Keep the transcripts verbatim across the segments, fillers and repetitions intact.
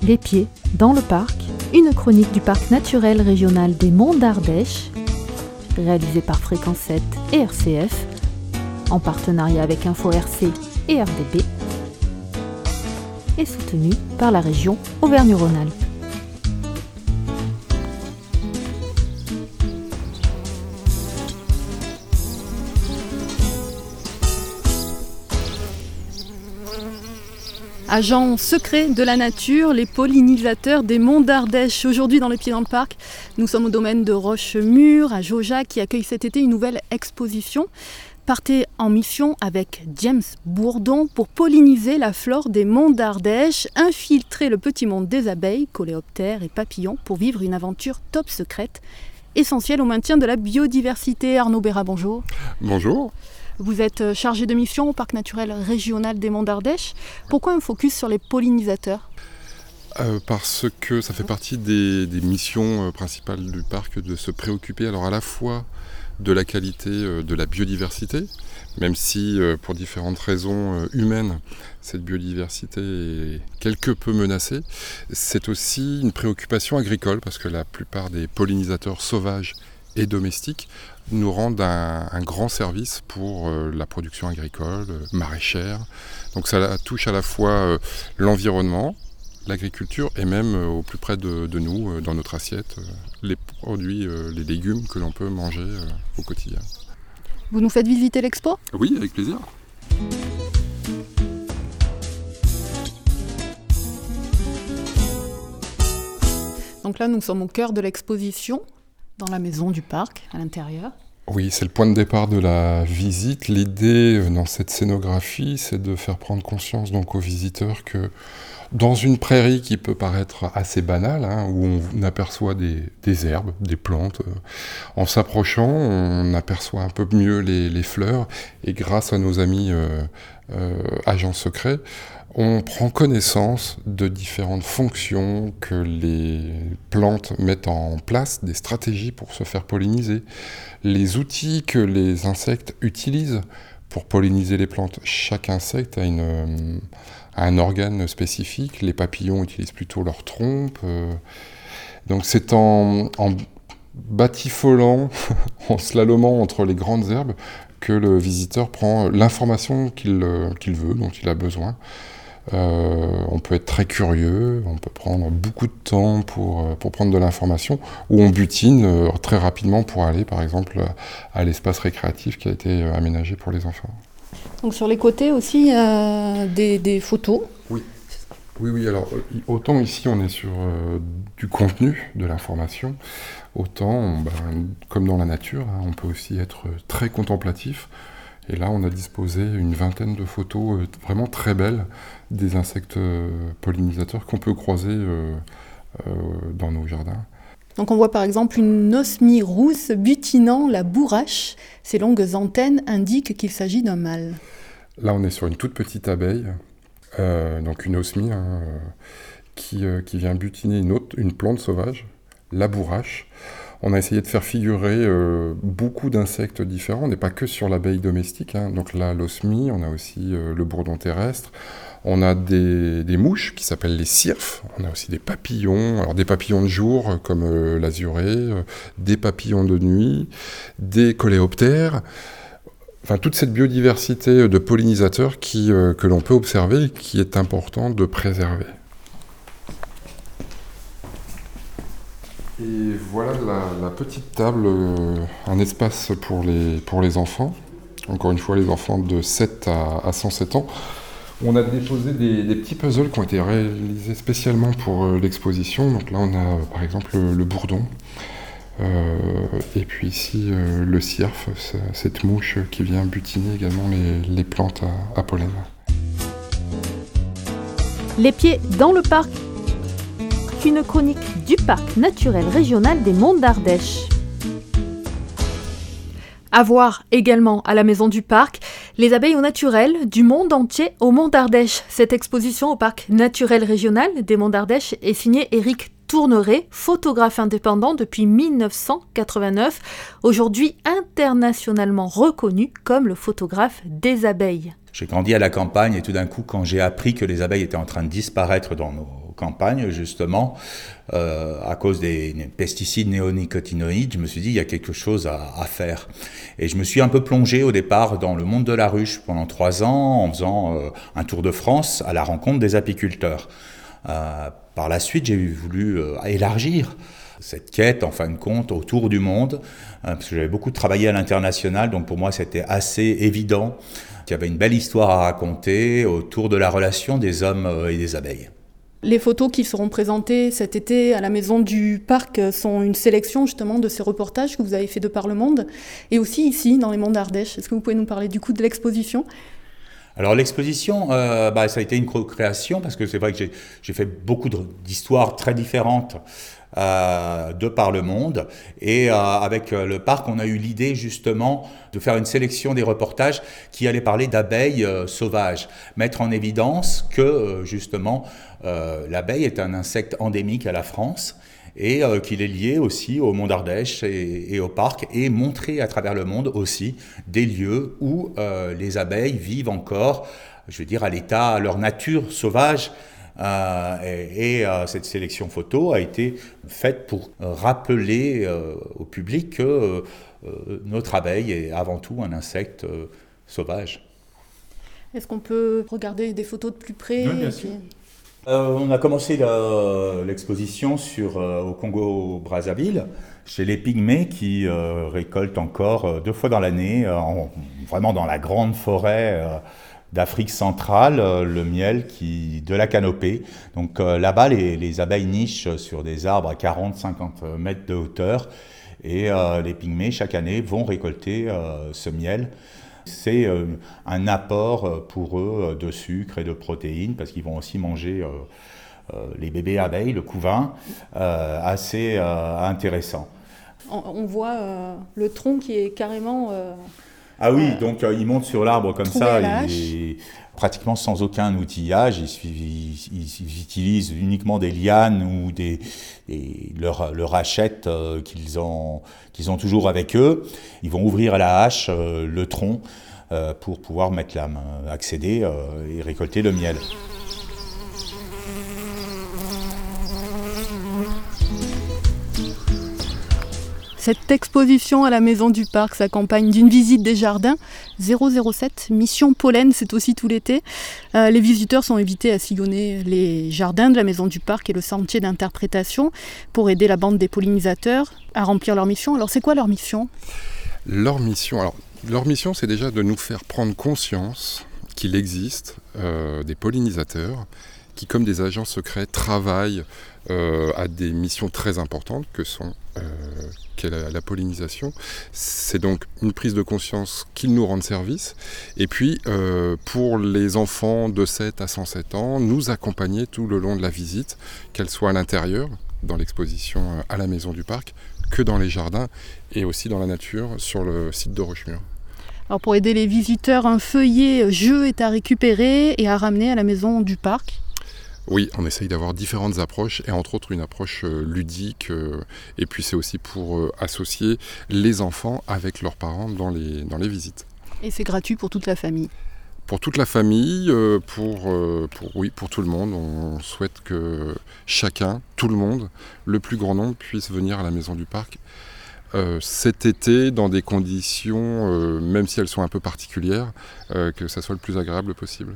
Les pieds dans le parc, une chronique du parc naturel régional des Monts d'Ardèche, réalisée par Fréquence sept et R C F, en partenariat avec Info R C et R D B, et soutenue par la région Auvergne-Rhône-Alpes. Agents secrets de la nature, les pollinisateurs des Monts d'Ardèche. Aujourd'hui dans Les Pieds dans le Parc, nous sommes au domaine de Rochemur, à Jaujac, qui accueille cet été une nouvelle exposition. Partez en mission avec James Bourdon pour polliniser la flore des Monts d'Ardèche, infiltrer le petit monde des abeilles, coléoptères et papillons pour vivre une aventure top secrète, essentielle au maintien de la biodiversité. Arnaud Bérat, bonjour. Bonjour. Vous êtes chargé de mission au Parc naturel régional des Monts d'Ardèche. Pourquoi un focus sur les pollinisateurs ? euh, Parce que ça fait partie des, des missions principales du parc de se préoccuper alors à la fois de la qualité de la biodiversité, même si euh, pour différentes raisons euh, humaines, cette biodiversité est quelque peu menacée. C'est aussi une préoccupation agricole parce que la plupart des pollinisateurs sauvages et domestiques nous rendent un, un grand service pour euh, la production agricole, euh, maraîchère. Donc ça touche à la fois euh, l'environnement, l'agriculture et même euh, au plus près de, de nous, euh, dans notre assiette, euh, les produits, euh, les légumes que l'on peut manger euh, au quotidien. Vous nous faites visiter l'expo ? Oui, avec plaisir. Donc là, nous sommes au cœur de l'exposition, dans la maison du parc, à l'intérieur. Oui, c'est le point de départ de la visite. L'idée dans cette scénographie, c'est de faire prendre conscience donc aux visiteurs que dans une prairie qui peut paraître assez banale, hein, où on aperçoit des, des herbes, des plantes, euh, en s'approchant, on aperçoit un peu mieux les, les fleurs, et grâce à nos amis euh, euh, agents secrets, on prend connaissance de différentes fonctions que les plantes mettent en place, des stratégies pour se faire polliniser, les outils que les insectes utilisent pour polliniser les plantes. Chaque insecte a, une, a un organe spécifique, les papillons utilisent plutôt leur trompe. Euh, donc c'est en, en batifolant, en slalomant entre les grandes herbes que le visiteur prend l'information qu'il, qu'il veut, dont il a besoin. Euh, on peut être très curieux, on peut prendre beaucoup de temps pour, pour prendre de l'information, ou on butine euh, très rapidement pour aller, par exemple, à l'espace récréatif qui a été aménagé pour les enfants. Donc sur les côtés aussi, euh, des, des photos. Oui. Oui, oui, alors autant ici on est sur euh, du contenu, de l'information, autant, ben, comme dans la nature, hein, on peut aussi être très contemplatif. Et là, on a disposé une vingtaine de photos euh, vraiment très belles des insectes euh, pollinisateurs qu'on peut croiser euh, euh, dans nos jardins. Donc on voit par exemple une osmie rousse butinant la bourrache. Ses longues antennes indiquent qu'il s'agit d'un mâle. Là, on est sur une toute petite abeille, euh, donc une osmie, hein, euh, qui, euh, qui vient butiner une, autre, une plante sauvage, la bourrache. On a essayé de faire figurer euh, beaucoup d'insectes différents. On n'est pas que sur l'abeille domestique. Hein. Donc là, l'osmie, on a aussi euh, le bourdon terrestre. On a des, des mouches qui s'appellent les cirfes. On a aussi des papillons. Alors des papillons de jour euh, comme euh, l'azuré, euh, des papillons de nuit, des coléoptères. Enfin, toute cette biodiversité de pollinisateurs qui, euh, que l'on peut observer et qui est important de préserver. Et voilà la, la petite table, euh, un espace pour les, pour les enfants, encore une fois les enfants de sept à cent sept ans. On a déposé des, des petits puzzles qui ont été réalisés spécialement pour euh, l'exposition. Donc là on a euh, par exemple le, le bourdon, euh, et puis ici euh, le cirfe, cette mouche qui vient butiner également les, les plantes à, à pollen. Les pieds dans le parc, une chronique du parc naturel régional des Monts d'Ardèche. À voir également à la maison du parc, les abeilles au naturel du monde entier aux Monts d'Ardèche. Cette exposition au parc naturel régional des Monts d'Ardèche est signée Éric Tourneret, photographe indépendant depuis mille neuf cent quatre-vingt-neuf, aujourd'hui internationalement reconnu comme le photographe des abeilles. J'ai grandi à la campagne et tout d'un coup, quand j'ai appris que les abeilles étaient en train de disparaître dans nos campagne, justement, euh, à cause des pesticides néonicotinoïdes, je me suis dit, il y a quelque chose à, à faire. Et je me suis un peu plongé au départ dans le monde de la ruche pendant trois ans, en faisant euh, un tour de France à la rencontre des apiculteurs. Euh, par la suite, j'ai voulu euh, élargir cette quête, en fin de compte, autour du monde, euh, parce que j'avais beaucoup travaillé à l'international, donc pour moi, c'était assez évident qu'il y avait une belle histoire à raconter autour de la relation des hommes et des abeilles. Les photos qui seront présentées cet été à la Maison du Parc sont une sélection justement de ces reportages que vous avez fait de par le monde, et aussi ici, dans les Monts d'Ardèche. Est-ce que vous pouvez nous parler du coup de l'exposition ? Alors l'exposition, euh, bah, ça a été une co-création, parce que c'est vrai que j'ai, j'ai fait beaucoup de, d'histoires très différentes Euh, de par le monde, et euh, avec euh, le parc on a eu l'idée justement de faire une sélection des reportages qui allaient parler d'abeilles euh, sauvages, mettre en évidence que euh, justement euh, l'abeille est un insecte endémique à la France et euh, qu'il est lié aussi au Mont d'Ardèche et, et au parc, et montrer à travers le monde aussi des lieux où euh, les abeilles vivent encore, je veux dire, à l'état, à leur nature sauvage. Euh, et et euh, cette sélection photo a été faite pour rappeler euh, au public que euh, notre abeille est avant tout un insecte euh, sauvage. Est-ce qu'on peut regarder des photos de plus près ? Oui, bien sûr. Euh, on a commencé la, l'exposition sur, euh, au Congo-Brazzaville, chez les Pygmées qui euh, récoltent encore euh, deux fois dans l'année, euh, en, vraiment dans la grande forêt euh, d'Afrique centrale, euh, le miel qui, de la canopée. Donc euh, là-bas, les, les abeilles nichent sur des arbres à quarante à cinquante mètres de hauteur, et euh, les Pygmées, chaque année, vont récolter euh, ce miel. C'est euh, un apport pour eux de sucre et de protéines, parce qu'ils vont aussi manger euh, euh, les bébés abeilles, le couvain, euh, assez euh, intéressant. On, on voit euh, le tronc qui est carrément... Euh... Ah oui, euh, donc euh, il monte sur l'arbre comme ça, il est pratiquement sans aucun outillage. Ils, ils, ils utilisent uniquement des lianes ou des, des leur, leur hachette euh, qu'ils ont, qu'ils ont toujours avec eux. Ils vont ouvrir à la hache euh, le tronc euh, pour pouvoir mettre la main, accéder euh, et récolter le miel. Cette exposition à la Maison du Parc s'accompagne d'une visite des jardins. zéro zéro sept, Mission Pollen, c'est aussi tout l'été. Euh, les visiteurs sont invités à sillonner les jardins de la Maison du Parc et le sentier d'interprétation pour aider la bande des pollinisateurs à remplir leur mission. Alors c'est quoi leur mission ? Leur mission, alors, leur mission, c'est déjà de nous faire prendre conscience qu'il existe euh, des pollinisateurs qui, comme des agents secrets, travaillent euh, à des missions très importantes que sont euh, qu'est la, la pollinisation. C'est donc une prise de conscience qu'ils nous rendent service. Et puis, euh, pour les enfants de sept à cent sept ans, nous accompagner tout le long de la visite, qu'elle soit à l'intérieur, dans l'exposition à la Maison du Parc, que dans les jardins et aussi dans la nature sur le site de Rochemur. Alors pour aider les visiteurs, un feuillet jeu est à récupérer et à ramener à la Maison du Parc. Oui, on essaye d'avoir différentes approches, et entre autres une approche euh, ludique, euh, et puis c'est aussi pour euh, associer les enfants avec leurs parents dans les, dans les visites. Et c'est gratuit pour toute la famille ? Pour toute la famille, euh, pour, euh, pour, oui, pour tout le monde. On souhaite que chacun, tout le monde, le plus grand nombre puisse venir à la Maison du Parc euh, cet été dans des conditions, euh, même si elles sont un peu particulières, euh, que ça soit le plus agréable possible.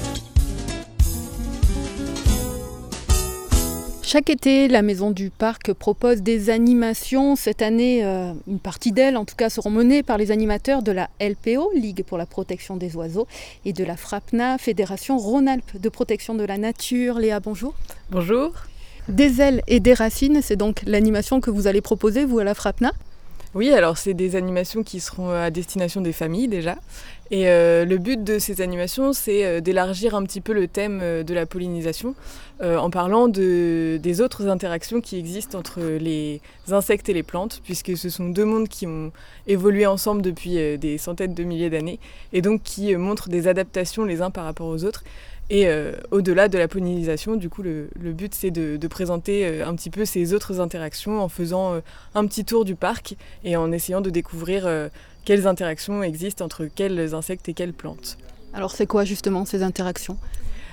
Chaque été, la Maison du Parc propose des animations. Cette année, euh, une partie d'elles, en tout cas, seront menées par les animateurs de la L P O, Ligue pour la protection des oiseaux, et de la FRAPNA, Fédération Rhône-Alpes de protection de la nature. Léa, bonjour. Bonjour. Des ailes et des racines, c'est donc l'animation que vous allez proposer, vous, à la FRAPNA ? Oui, alors c'est des animations qui seront à destination des familles déjà. Et euh, le but de ces animations, c'est euh, d'élargir un petit peu le thème euh, de la pollinisation euh, en parlant de, des autres interactions qui existent entre les insectes et les plantes, puisque ce sont deux mondes qui ont évolué ensemble depuis euh, des centaines de milliers d'années et donc qui euh, montrent des adaptations les uns par rapport aux autres. Et euh, au-delà de la pollinisation, du coup, le, le but, c'est de, de présenter euh, un petit peu ces autres interactions en faisant euh, un petit tour du parc et en essayant de découvrir euh, quelles interactions existent entre quels insectes et quelles plantes. Alors, c'est quoi justement ces interactions ?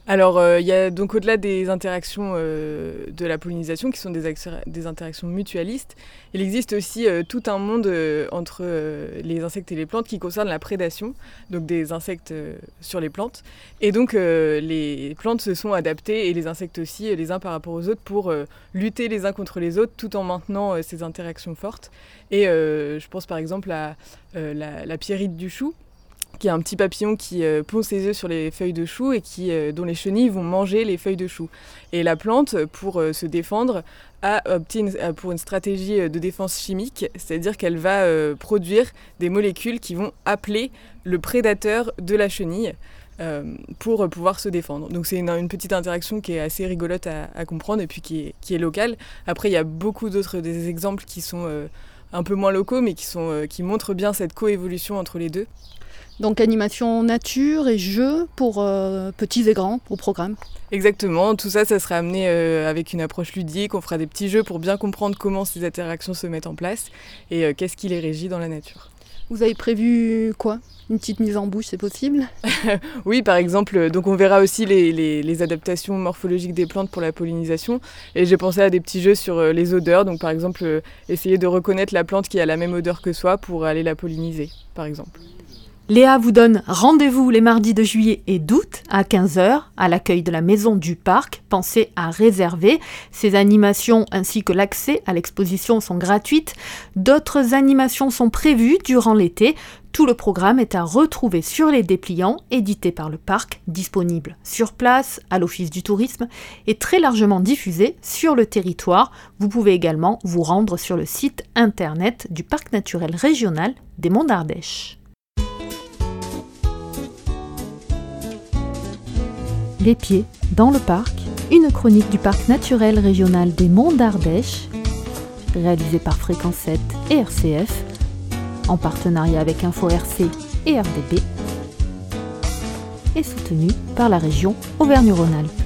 Alors, il euh, y a donc au-delà des interactions euh, de la pollinisation, qui sont des, des interactions mutualistes, il existe aussi euh, tout un monde euh, entre euh, les insectes et les plantes qui concerne la prédation, donc des insectes euh, sur les plantes. Et donc, euh, les plantes se sont adaptées, et les insectes aussi, les uns par rapport aux autres, pour euh, lutter les uns contre les autres, tout en maintenant euh, ces interactions fortes. Et euh, je pense par exemple à euh, la, la pierrite du chou, qui est un petit papillon qui euh, pond ses œufs sur les feuilles de chou et qui, euh, dont les chenilles vont manger les feuilles de chou. Et la plante, pour euh, se défendre, a opté une, a pour une stratégie de défense chimique, c'est-à-dire qu'elle va euh, produire des molécules qui vont appeler le prédateur de la chenille euh, pour pouvoir se défendre. Donc c'est une, une petite interaction qui est assez rigolote à, à comprendre et puis qui est, qui est locale. Après, il y a beaucoup d'autres des exemples qui sont euh, un peu moins locaux, mais qui, sont, euh, qui montrent bien cette coévolution entre les deux. Donc animation nature et jeux pour euh, petits et grands au programme. Exactement, tout ça, ça sera amené euh, avec une approche ludique. On fera des petits jeux pour bien comprendre comment ces interactions se mettent en place et euh, qu'est-ce qui les régit dans la nature. Vous avez prévu quoi ? Une petite mise en bouche, c'est possible ? Oui, par exemple, donc on verra aussi les, les, les adaptations morphologiques des plantes pour la pollinisation. Et j'ai pensé à des petits jeux sur euh, les odeurs. Donc par exemple, euh, essayer de reconnaître la plante qui a la même odeur que soi pour aller la polliniser, par exemple. Léa vous donne rendez-vous les mardis de juillet et d'août à quinze heures à l'accueil de la Maison du Parc. Pensez à réserver. Ces animations ainsi que l'accès à l'exposition sont gratuites. D'autres animations sont prévues durant l'été. Tout le programme est à retrouver sur les dépliants édités par le parc, disponibles sur place, à l'Office du tourisme et très largement diffusés sur le territoire. Vous pouvez également vous rendre sur le site internet du Parc naturel régional des Monts d'Ardèche. Les pieds dans le parc, une chronique du Parc naturel régional des Monts d'Ardèche, réalisée par Fréquence sept et R C F, en partenariat avec Info R C et R D B, et soutenue par la région Auvergne-Rhône-Alpes.